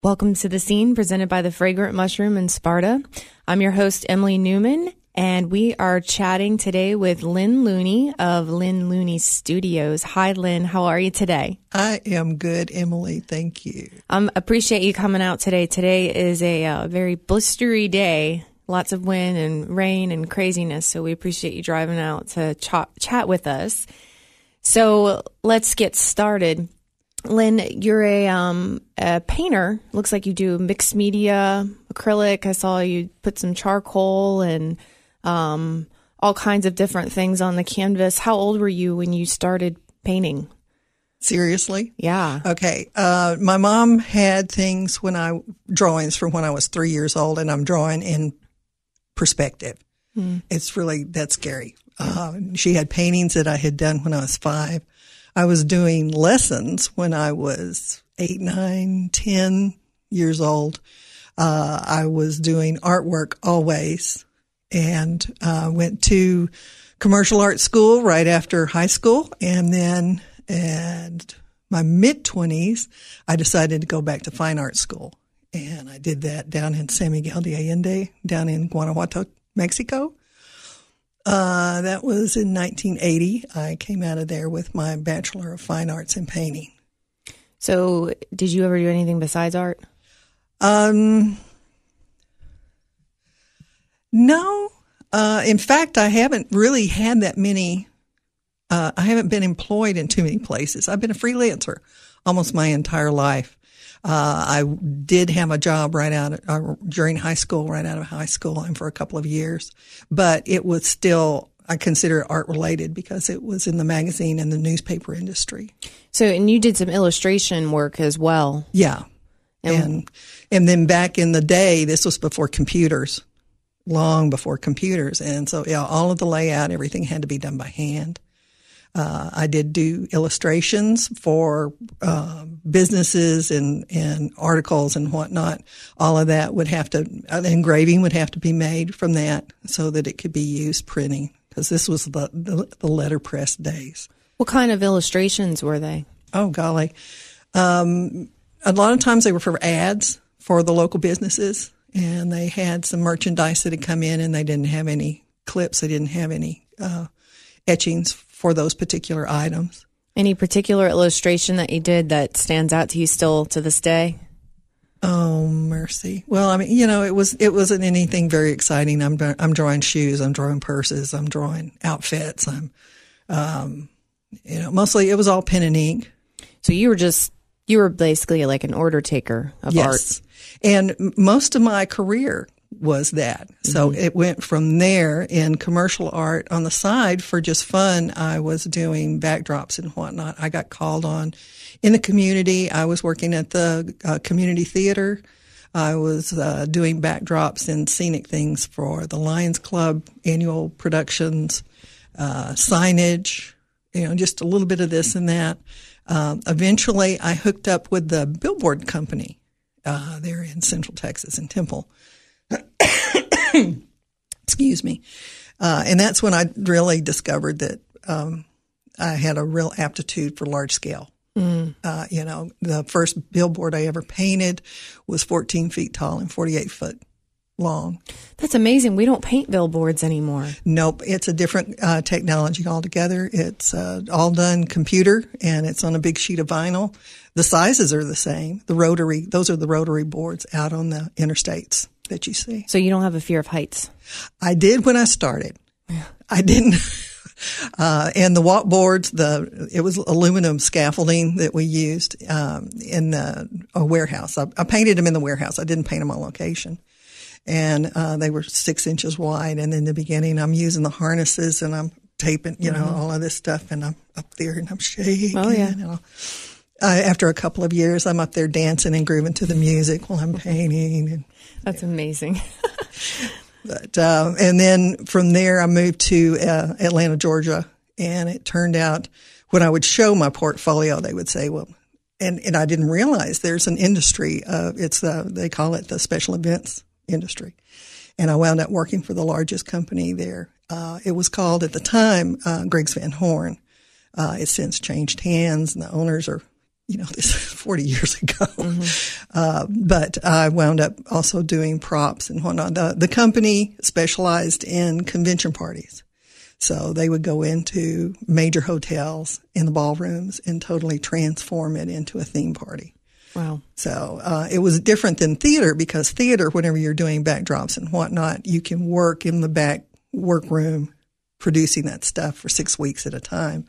Welcome to The Scene, presented by the Fragrant Mushroom in Sparta. I'm your host, Emily Newman, and we are chatting today with Lynn Looney of Lynn Looney Studios. Hi, Lynn. How are you today? I am good, Emily. Thank you. Appreciate you coming out today. Today is a very blistery day. Lots of wind and rain and craziness, so we appreciate you driving out to chat with us. So let's get started. Lynn, you're a painter. Looks like you do mixed media, acrylic. I saw you put some charcoal and all kinds of different things on the canvas. How old were you when you started painting? Seriously? Yeah. Okay. My mom had drawings from when I was 3 years old, and I'm drawing in perspective. It's really, that's scary. She had paintings that I had done when I was 5. I was doing lessons when I was 8, 9, 10 years old. I was doing artwork always, and went to commercial art school right after high school. And then at my mid-20s, I decided to go back to fine art school. And I did that down in San Miguel de Allende, down in Guanajuato, Mexico. That was in 1980. I came out of there with my Bachelor of Fine Arts in Painting. So did you ever do anything besides art? No. In fact, I haven't really had that many. I haven't been employed in too many places. I've been a freelancer almost my entire life. I did have a job during high school, right out of high school, and for a couple of years, but it was still, I consider it art related because it was in the magazine and the newspaper industry. So, and you did some illustration work as well. Yeah. And then back in the day, this was before computers, long before computers. And so, yeah, all of the layout, everything had to be done by hand. I did do illustrations for businesses and articles and whatnot. All of that an engraving would have to be made from that so that it could be used printing, because this was the letterpress days. What kind of illustrations were they? Oh, golly. A lot of times they were for ads for the local businesses, and they had some merchandise that had come in, and they didn't have any clips. They didn't have any etchings for those particular items. Any particular illustration that you did that stands out to you still to this day? Oh, mercy. Well, I mean, it wasn't anything very exciting. I'm drawing shoes. I'm drawing purses. I'm drawing outfits. Mostly it was all pen and ink. So you were basically like an order taker of art. Yes. And most of my career was that. So it went from there in commercial art on the side for just fun. I was doing backdrops and whatnot. I got called on in the community. I was working at the community theater. I was doing backdrops and scenic things for the Lions Club annual productions, signage, just a little bit of this and that. Eventually I hooked up with the billboard company there in Central Texas in Temple. Excuse me. And that's when I really discovered that I had a real aptitude for large scale. The first billboard I ever painted was 14 feet tall and 48 foot long. That's amazing. We don't paint billboards anymore. Nope. It's a different technology altogether. It's all done computer, and it's on a big sheet of vinyl. The sizes are the same. Those are the rotary boards out on the interstates that you see. So you don't have a fear of heights? I did when I started. I didn't. And the walk boards, it was aluminum scaffolding that we used in a warehouse. I painted them in the warehouse. I didn't paint them on location. And they were 6 inches wide. And in the beginning, I'm using the harnesses and I'm taping, all of this stuff. And I'm up there and I'm shaking. Oh, yeah. After a couple of years, I'm up there dancing and grooving to the music while I'm painting. That's amazing. But and then from there, I moved to Atlanta, Georgia, and it turned out when I would show my portfolio, they would say, "Well," and I didn't realize there's an industry. They call it the special events industry, and I wound up working for the largest company there. It was called at the time Griggs Van Horn. It's since changed hands, and the owners are this is 40 years ago. But I wound up also doing props and whatnot. The company specialized in convention parties. So they would go into major hotels in the ballrooms and totally transform it into a theme party. Wow. So it was different than theater, because theater, whenever you're doing backdrops and whatnot, you can work in the back workroom producing that stuff for 6 weeks at a time.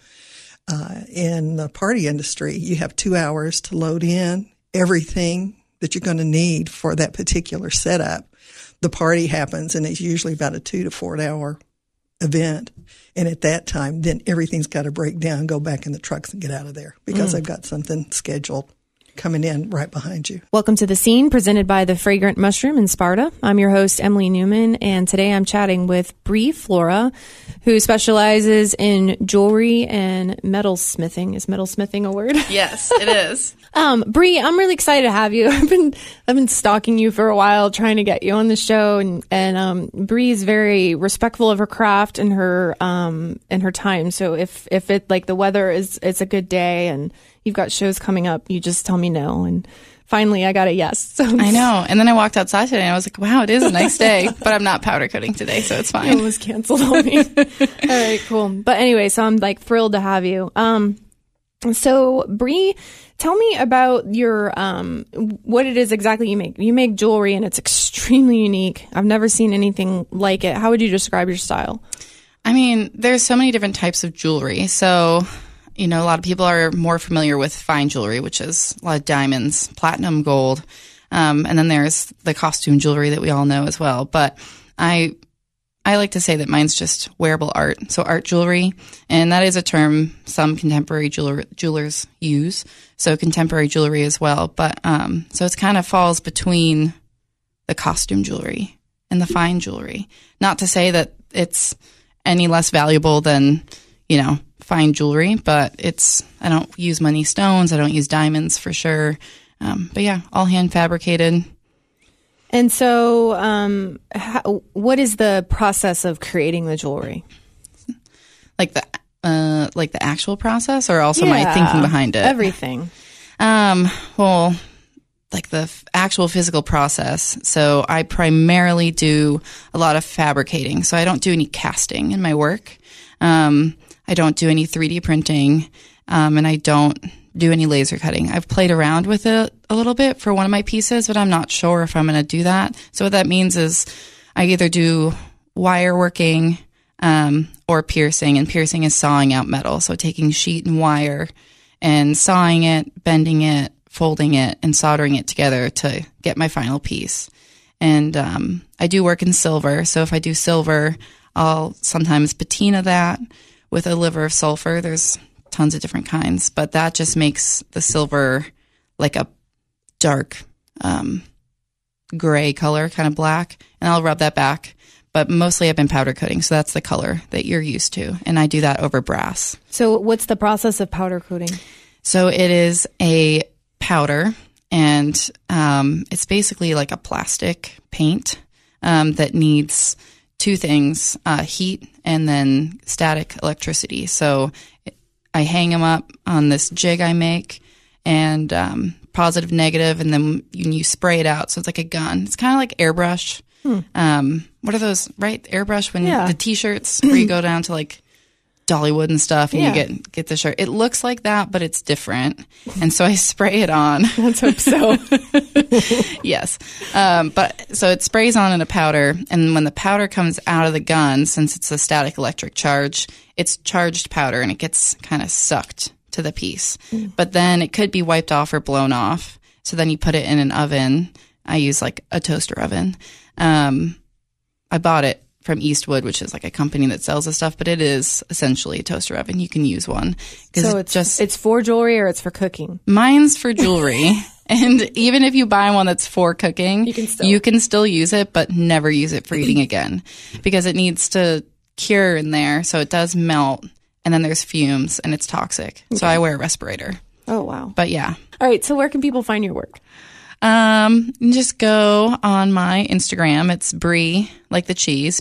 In the party industry, you have 2 hours to load in everything that you're going to need for that particular setup. The party happens, and it's usually about a 2 to 4 hour event. And at that time, then everything's got to break down, go back in the trucks and get out of there, because I've got something scheduled coming in right behind you. Welcome to The Scene, presented by the Fragrant Mushroom in Sparta. I'm your host, Emily Newman, and today I'm chatting with Bree Flora, who specializes in jewelry and metalsmithing. Is metalsmithing a word? Yes, it is. Bree, I'm really excited to have you. I've been stalking you for a while, trying to get you on the show, and Bree is very respectful of her craft and her time. So if it, like, the weather it's a good day and you've got shows coming up, you just tell me no. And finally I got a yes. So I know. And then I walked outside today and I was like, wow, it is a nice day, but I'm not powder coating today, so it's fine. It was canceled on me. All right, cool. But anyway, so I'm like thrilled to have you. So Bree, tell me about your, what it is exactly you make. You make jewelry and it's extremely unique. I've never seen anything like it. How would you describe your style? I mean, there's so many different types of jewelry. So, a lot of people are more familiar with fine jewelry, which is a lot of diamonds, platinum, gold. And then there's the costume jewelry that we all know as well. But I like to say that mine's just wearable art, so art jewelry, and that is a term some contemporary jewelers use, so contemporary jewelry as well. But so it kind of falls between the costume jewelry and the fine jewelry. Not to say that it's any less valuable than, fine jewelry, but I don't use many stones, I don't use diamonds for sure. But yeah, all hand fabricated. And so, what is the process of creating the jewelry? Like the actual process, or also my thinking behind it? Everything. Well, like the actual physical process. So I primarily do a lot of fabricating. So I don't do any casting in my work. I don't do any 3D printing, and I don't do any laser cutting. I've played around with it a little bit for one of my pieces, but I'm not sure if I'm going to do that. So what that means is I either do wire working or piercing, and piercing is sawing out metal. So taking sheet and wire and sawing it, bending it, folding it, and soldering it together to get my final piece. And I do work in silver. So if I do silver, I'll sometimes patina that with a liver of sulfur. There's tons of different kinds, but that just makes the silver like a dark gray color, kind of black, and I'll rub that back. But mostly I've been powder coating, so that's the color that you're used to, and I do that over brass. So what's the process of powder coating? So it is a powder, and it's basically like a plastic paint that needs two things, heat and then static electricity. So I hang them up on this jig I make, and positive, negative, and then you spray it out. So it's like a gun. It's kind of like airbrush. What are those, right? Airbrush, when the t-shirts where you go down to like Dollywood and stuff, and you get the shirt. It looks like that, but it's different. And so I spray it on. Let's hope so. Yes. But so it sprays on in a powder, and when the powder comes out of the gun, since it's a static electric charge, it's charged powder, and it gets kind of sucked to the piece. But then it could be wiped off or blown off. So then you put it in an oven. I use like a toaster oven. I bought it from Eastwood, which is like a company that sells this stuff, but it is essentially a toaster oven. You can use one. So it's for jewelry, or it's for cooking? Mine's for jewelry. And even if you buy one that's for cooking, you can still use it, but never use it for eating again, because it needs to cure in there. So it does melt, and then there's fumes, and it's toxic. Okay. So I wear a respirator. Oh, wow. But yeah. All right. So where can people find your work? Just go on my Instagram. It's Bree, like the cheese,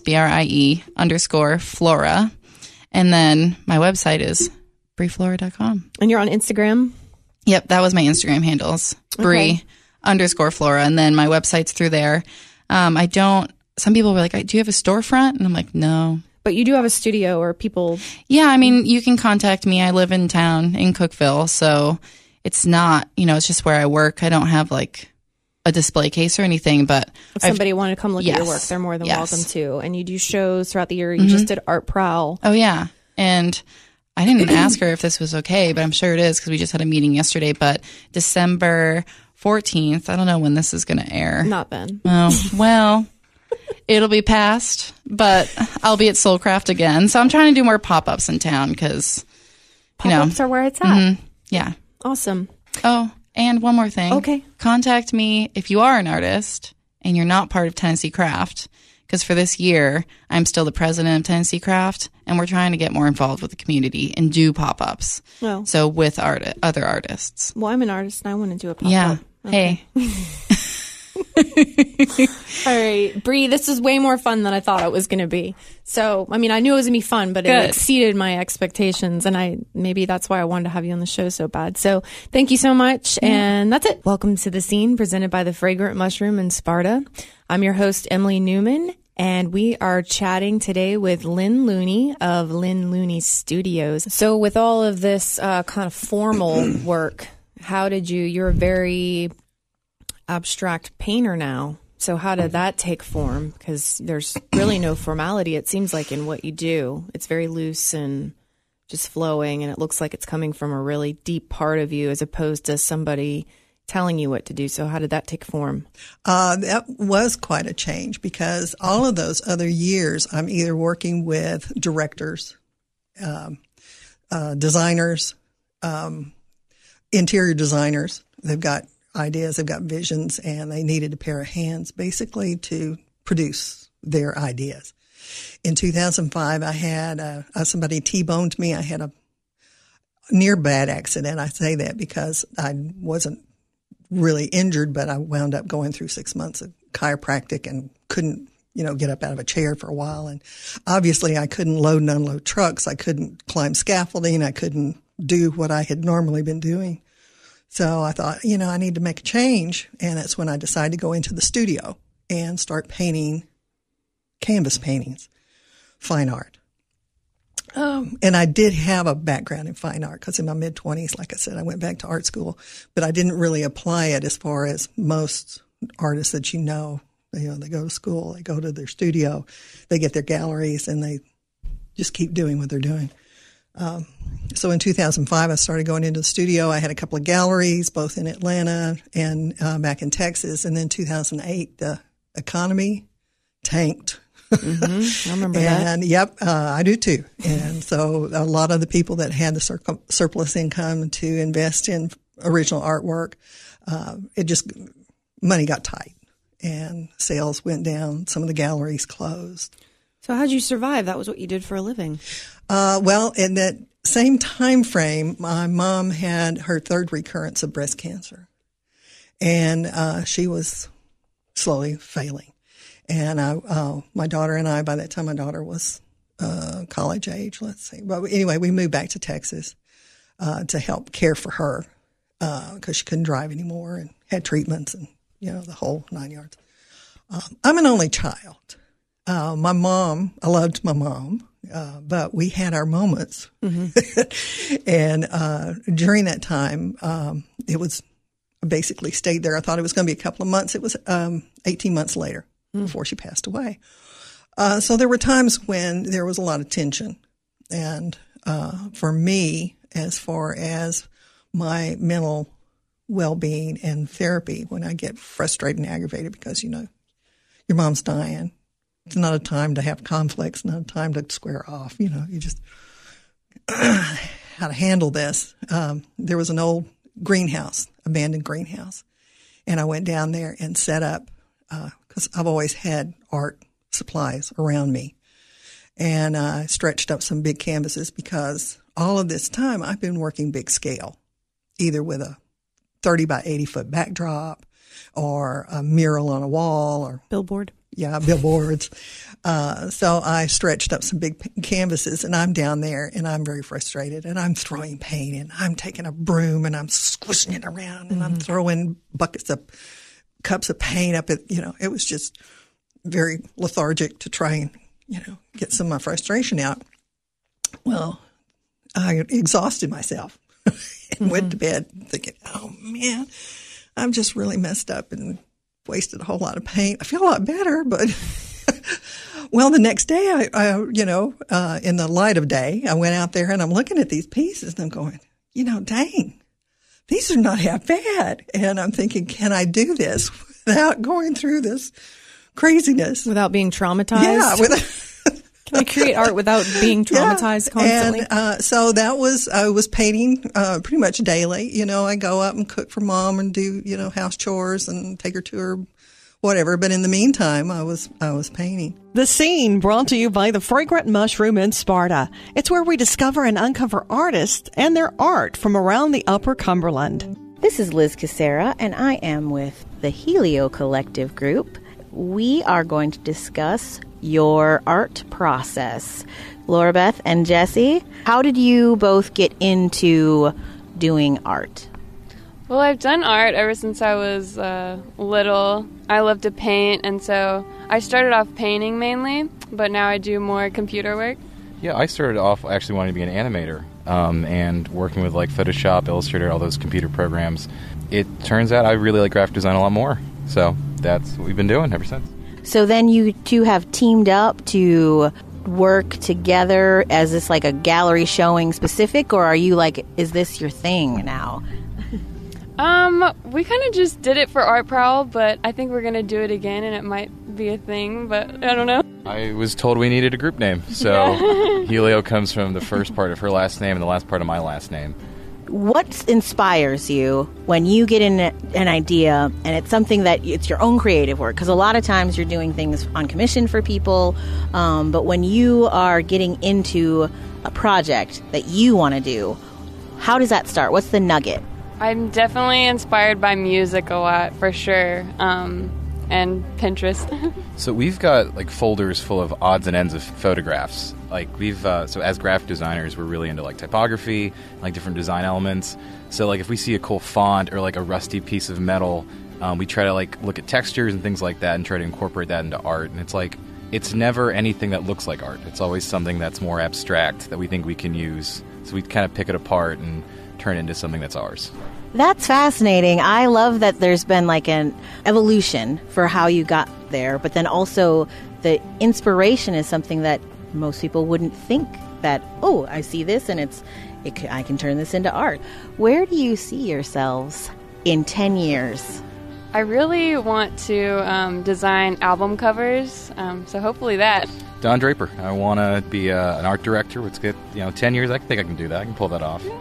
BRIE_Flora. And then my website is brieflora.com. And you're on Instagram? Yep, that was my Instagram handles. Bree _Flora. And then my website's through there. Some people were like, do you have a storefront? And I'm like, no. But you do have a studio or people. Yeah, I mean, you can contact me. I live in town in Cookeville. So it's not, it's just where I work. I don't have like a display case or anything, but if somebody wanted to come look at your work, they're more than welcome to. And you do shows throughout the year. You just did Art Prowl. Oh, yeah. And I didn't ask her if this was okay, but I'm sure it is because we just had a meeting yesterday. But December 14th, I don't know when this is going to air. Not then. Oh, well, it'll be past, but I'll be at Soulcraft again. So I'm trying to do more pop-ups in town because, pop-ups are where it's at. Yeah. Awesome. Oh, and one more thing. Okay. Contact me if you are an artist and you're not part of Tennessee Craft. Because for this year, I'm still the president of Tennessee Craft, and we're trying to get more involved with the community and do pop-ups. Well, so with other artists. Well, I'm an artist, and I want to do a pop-up. Yeah. Okay. Hey. All right, Bree, this is way more fun than I thought it was going to be. So, I mean, I knew it was going to be fun, but it exceeded my expectations, and maybe that's why I wanted to have you on the show so bad. So, thank you so much, and that's it. Welcome to The Scene, presented by the Fragrant Mushroom in Sparta. I'm your host, Emily Newman, and we are chatting today with Lynn Looney of Lynn Looney Studios. So, with all of this kind of formal work, how did you're a very abstract painter now. So how did that take form? Because there's really no formality, it seems like, in what you do. It's very loose and just flowing, and it looks like it's coming from a really deep part of you as opposed to somebody telling you what to do. So how did that take form? That was quite a change because all of those other years, I'm either working with directors, designers, interior designers. They've got ideas, they've got visions, and they needed a pair of hands basically to produce their ideas. In 2005, I had somebody T-boned me. I had a near bad accident. I say that because I wasn't really injured, but I wound up going through 6 months of chiropractic and couldn't, get up out of a chair for a while. And obviously I couldn't load and unload trucks. I couldn't climb scaffolding. I couldn't do what I had normally been doing. So I thought, I need to make a change. And that's when I decided to go into the studio and start painting canvas paintings, fine art. And I did have a background in fine art because in my mid-20s, like I said, I went back to art school, but I didn't really apply it as far as most artists that they go to school, they go to their studio, they get their galleries, and they just keep doing what they're doing. So in 2005, I started going into the studio. I had a couple of galleries, both in Atlanta and back in Texas. And then 2008, the economy tanked. Mm-hmm. I remember that. And yep, I do too. And so a lot of the people that had the surplus income to invest in original artwork, money got tight and sales went down. Some of the galleries closed. So how'd you survive? That was what you did for a living. Well, in that same time frame, my mom had her third recurrence of breast cancer, and she was slowly failing. And my daughter and I, by that time, my daughter was college age, let's say. But anyway, we moved back to Texas to help care for her because she couldn't drive anymore and had treatments and the whole 9 yards. I'm an only child. I loved my mom. But we had our moments. Mm-hmm. And during that time, it was basically stayed there. I thought it was going to be a couple of months. It was 18 months later before she passed away. So there were times when there was a lot of tension. And for me, as far as my mental well-being and therapy, when I get frustrated and aggravated because, your mom's dying, it's not a time to have conflicts, not a time to square off. You just how to handle this. There was an old greenhouse, abandoned greenhouse, and I went down there and set up because I've always had art supplies around me, and I stretched up some big canvases because all of this time I've been working big scale, either with a 30 by 80 foot backdrop or a mural on a wall or billboard. billboards. So I stretched up some big canvases, and I'm down there, and I'm very frustrated, and I'm throwing paint, and I'm taking a broom, and I'm squishing it around, and I'm throwing cups of paint up at, it was just very lethargic to try and, get some of my frustration out. Well, I exhausted myself and went to bed thinking, oh man, I'm just really messed up and wasted a whole lot of paint. I feel a lot better, but well, the next day I in the light of day, I went out there and I'm looking at these pieces and I'm going, dang, these are not half bad. And I'm thinking, can I do this without going through this craziness? Without being traumatized? Yeah. Can I create art without being traumatized constantly? And so I was painting pretty much daily. I go up and cook for Mom and do, house chores and take her to her whatever. But in the meantime, I was painting. The Scene, brought to you by the Fragrant Mushroom in Sparta. It's where we discover and uncover artists and their art from around the Upper Cumberland. This is Liz Casera, and I am with the Helio Collective Group. We are going to discuss your art process. Laura Beth and Jesse, how did you both get into doing art? Well, I've done art ever since I was little. I love to paint, and so I started off painting mainly, but now I do more computer work. Yeah, I started off actually wanting to be an animator and working with like Photoshop, Illustrator, all those computer programs. It turns out I really like graphic design a lot more, so that's what we've been doing ever since. So then you two have teamed up to work together as this like a gallery showing specific, or are you like, is this your thing now? We kind of just did it for Art Prowl, but I think we're going to do it again, and it might be a thing, but I don't know. I was told we needed a group name, so Helio comes from the first part of her last name and the last part of my last name. What inspires you when you get an idea and it's something that it's your own creative work? Because a lot of times you're doing things on commission for people, but when you are getting into a project that you want to do, how does that start? What's the nugget? I'm definitely inspired by music a lot, for sure, and Pinterest. So we've got like folders full of odds and ends of photographs. Like so as graphic designers, we're really into like typography, like different design elements. So like if we see a cool font or like a rusty piece of metal, we try to like look at textures and things like that and try to incorporate that into art. And it's like, it's never anything that looks like art. It's always something that's more abstract that we think we can use. So we kind of pick it apart and turn it into something that's ours. That's fascinating. I love that there's been like an evolution for how you got there, but then also the inspiration is something that most people wouldn't think that, oh, I see this and I can turn this into art. Where do you see yourselves in 10 years? I really want to design album covers, so hopefully that. Don Draper. I want to be an art director. Let's get 10 years. I think I can do that. I can pull that off.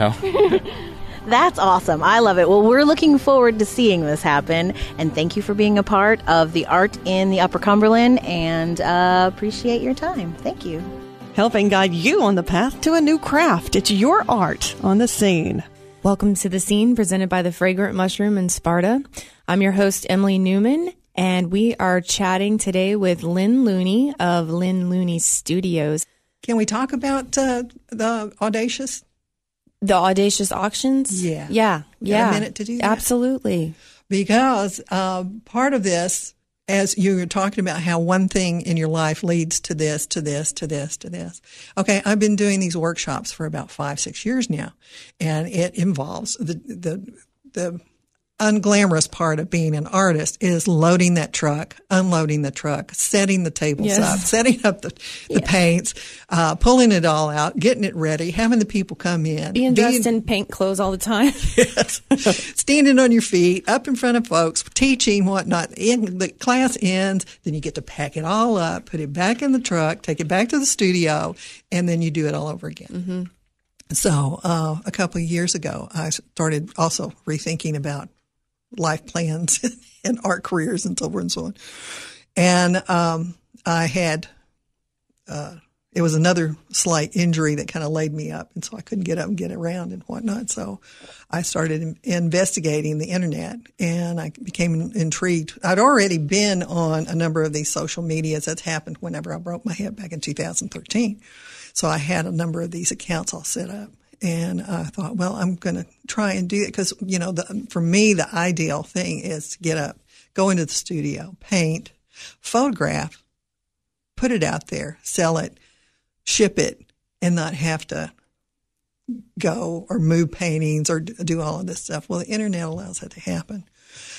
That's awesome. I love it. Well, we're looking forward to seeing this happen. And thank you for being a part of the art in the Upper Cumberland, and appreciate your time. Thank you. Helping guide you on the path to a new craft. It's your art on The Scene. Welcome to The Scene, presented by the Fragrant Mushroom in Sparta. I'm your host, Emily Newman, and we are chatting today with Lynn Looney of Lynn Looney Studios. Can we talk about the Audacious? The Audacious auctions? Yeah. Yeah. Got a minute to do that? Absolutely. Because part of this, as you were talking about how one thing in your life leads to this, to this, to this, to this. Okay, I've been doing these workshops for about 5-6 years now, and it involves the unglamorous part of being an artist is loading that truck, unloading the truck, setting the tables up, setting up the paints, pulling it all out, getting it ready, having the people come in. Being dressed in paint clothes all the time. Yes. Standing on your feet, up in front of folks, teaching, whatnot. The class ends, then you get to pack it all up, put it back in the truck, take it back to the studio, and then you do it all over again. Mm-hmm. So a couple of years ago, I started also rethinking about life plans and art careers and so forth and so on. And I had it was another slight injury that kind of laid me up, and so I couldn't get up and get around and whatnot. So I started investigating the internet, and I became intrigued. I'd already been on a number of these social medias. That's happened whenever I broke my hip back in 2013. So I had a number of these accounts all set up, and I thought, well, I'm going to try and do it because, you know, for me, the ideal thing is to get up, go into the studio, paint, photograph, put it out there, sell it, ship it, and not have to go or move paintings or do all of this stuff. Well, the internet allows that to happen.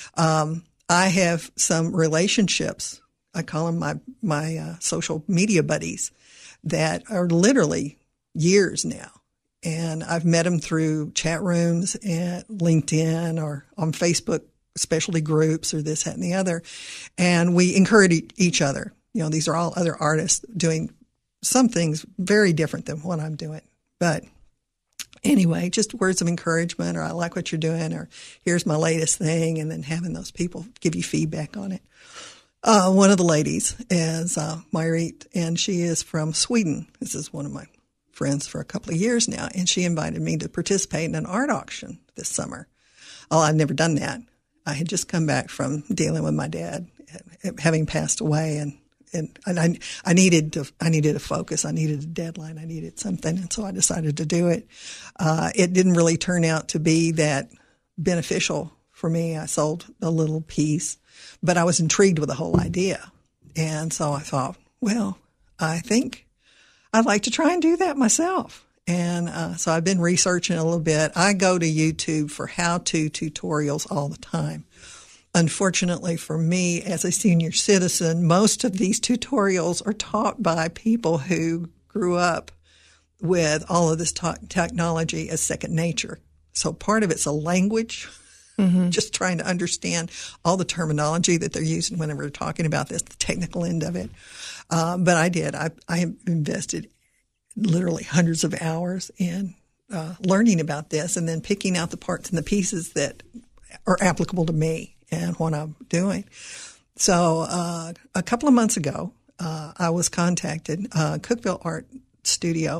I have some relationships. I call them my social media buddies that are literally years now. And I've met them through chat rooms at LinkedIn or on Facebook specialty groups or this, that, and the other. And we encourage each other. You know, these are all other artists doing some things very different than what I'm doing. But anyway, just words of encouragement, or I like what you're doing, or here's my latest thing, and then having those people give you feedback on it. One of the ladies is Myrit, and she is from Sweden. This is one of my friends for a couple of years now, and she invited me to participate in an art auction this summer. Oh, I'd never done that. I had just come back from dealing with my dad having passed away, and I needed to focus. I needed a deadline. I needed something, and so I decided to do it. It didn't really turn out to be that beneficial for me. I sold a little piece, but I was intrigued with the whole idea, and so I thought, well, I think I'd like to try and do that myself. And so I've been researching a little bit. I go to YouTube for how-to tutorials all the time. Unfortunately for me, as a senior citizen, most of these tutorials are taught by people who grew up with all of this technology as second nature. So part of it's a language, just trying to understand all the terminology that they're using whenever they're talking about this, the technical end of it. But I did. I have invested literally hundreds of hours in learning about this and then picking out the parts and the pieces that are applicable to me and what I'm doing. So a couple of months ago, I was contacted. Cookeville Art Studio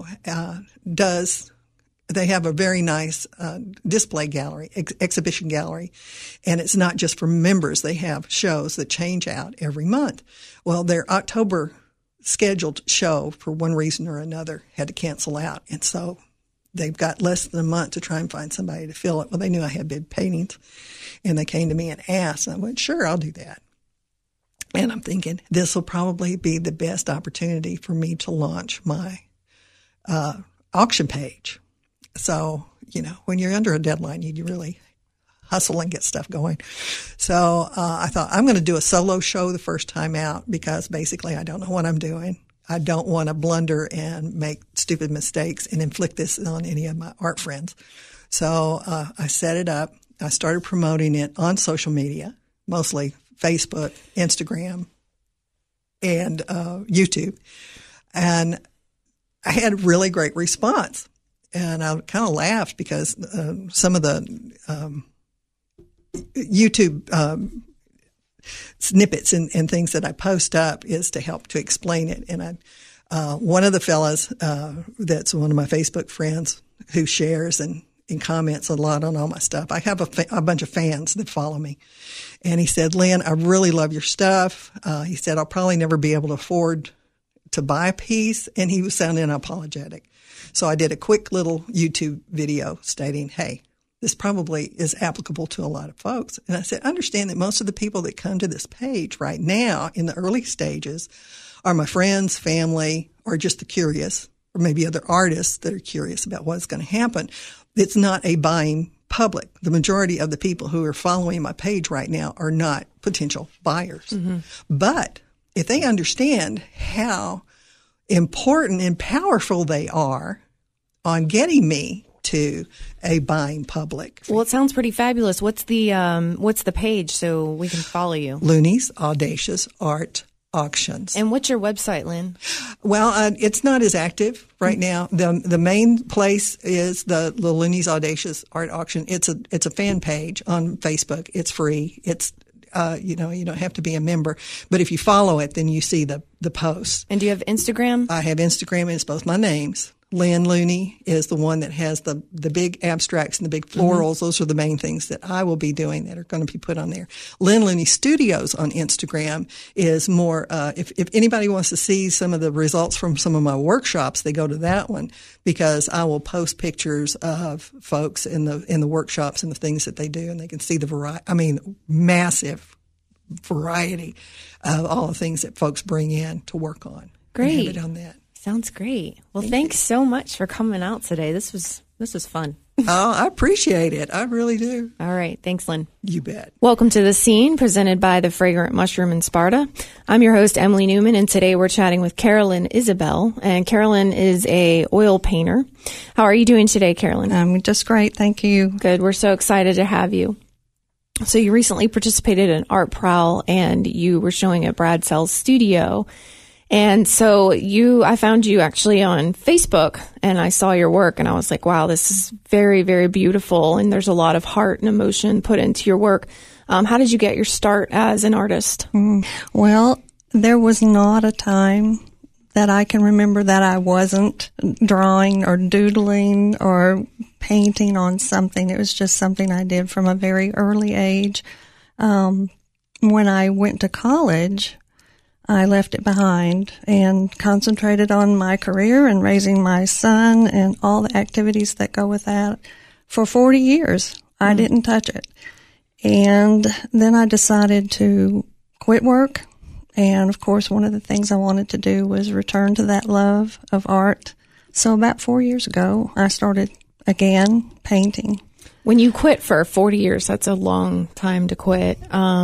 they have a very nice display gallery, exhibition gallery, and it's not just for members. They have shows that change out every month. Well, their October scheduled show, for one reason or another, had to cancel out, and so they've got less than a month to try and find somebody to fill it. Well, they knew I had big paintings, and they came to me and asked, and I went, sure, I'll do that. And I'm thinking, this will probably be the best opportunity for me to launch my auction page. So, you know, when you're under a deadline, you really hustle and get stuff going. So I thought, I'm going to do a solo show the first time out because basically I don't know what I'm doing. I don't want to blunder and make stupid mistakes and inflict this on any of my art friends. So I set it up. I started promoting it on social media, mostly Facebook, Instagram, and YouTube. And I had a really great response. And I kind of laughed because some of the YouTube snippets and things that I post up is to help to explain it. And one of the fellas that's one of my Facebook friends who shares and comments a lot on all my stuff. I have a bunch of fans that follow me. And he said, Lynn, I really love your stuff. He said, I'll probably never be able to afford to buy a piece. And he was sounding apologetic. So I did a quick little YouTube video stating, hey, this probably is applicable to a lot of folks. And I said, understand that most of the people that come to this page right now in the early stages are my friends, family, or just the curious, or maybe other artists that are curious about what's going to happen. It's not a buying public. The majority of the people who are following my page right now are not potential buyers. Mm-hmm. But if they understand how important and powerful they are on getting me to a buying public. Well, it sounds pretty fabulous. What's the page so we can follow you? Looney's Audacious Art Auctions. And what's your website, Lynn? Well, it's not as active right now. The main place is the Looney's Audacious Art Auction. It's a fan page on Facebook. It's free. you don't have to be a member. But if you follow it, then you see the posts. And do you have Instagram? I have Instagram, and it's both my names. Lynn Looney is the one that has the big abstracts and the big florals. Those are the main things that I will be doing that are going to be put on there. Lynn Looney Studios on Instagram is more, if anybody wants to see some of the results from some of my workshops, they go to that one, because I will post pictures of folks in the workshops and the things that they do, and they can see the massive variety of all the things that folks bring in to work on. Great. Have it on that. Sounds great. Well, thanks so much for coming out today. This was fun. Oh, I appreciate it. I really do. All right. Thanks, Lynn. You bet. Welcome to The Scene, presented by the Fragrant Mushroom in Sparta. I'm your host, Emily Newman, and today we're chatting with Carolyn Isabel. And Carolyn is a oil painter. How are you doing today, Carolyn? I'm just great. Thank you. Good. We're so excited to have you. So you recently participated in Art Prowl, and you were showing at Brad Sell's studio. And so I found you actually on Facebook, and I saw your work, and I was like, wow, this is very, very beautiful. And there's a lot of heart and emotion put into your work. How did you get your start as an artist? Well, there was not a time that I can remember that I wasn't drawing or doodling or painting on something. It was just something I did from a very early age. When I went to college, I left it behind and concentrated on my career and raising my son and all the activities that go with that. For 40 years, I didn't touch it. And then I decided to quit work. And of course, one of the things I wanted to do was return to that love of art. So about 4 years ago, I started again painting. When you quit for 40 years, that's a long time to quit.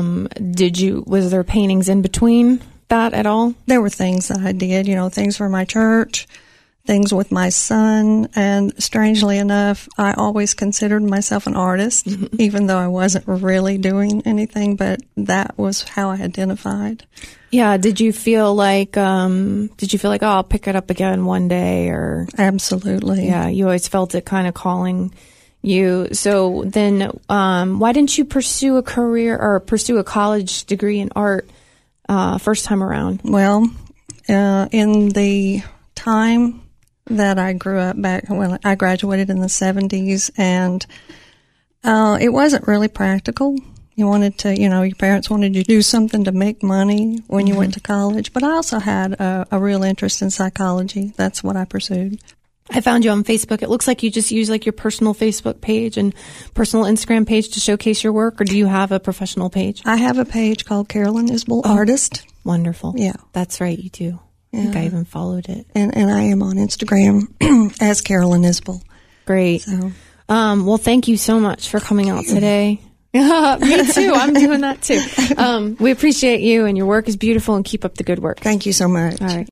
Was there paintings in between that at all? There were things that I did, things for my church, things with my son, and strangely enough, I always considered myself an artist, even though I wasn't really doing anything, but that was how I identified. Yeah, did you feel like, oh, I'll pick it up again one day, or? Absolutely. Yeah, you always felt it kind of calling you. So then, why didn't you pursue a career or pursue a college degree in art first time around? Well, in the time that I grew up back when I graduated in the 70s, and it wasn't really practical. You wanted to, your parents wanted you to do something to make money when you went to college. But I also had a real interest in psychology. That's what I pursued. I found you on Facebook. It looks like you just use like your personal Facebook page and personal Instagram page to showcase your work, or do you have a professional page? I have a page called Carolyn Isbell Artist. Wonderful. Yeah. That's right, you do. I think I even followed it. And I am on Instagram as Carolyn Isbell. Great. So, well, thank you so much for coming out today. Me too. I'm doing that too. We appreciate you, and your work is beautiful, and keep up the good work. Thank you so much. All right.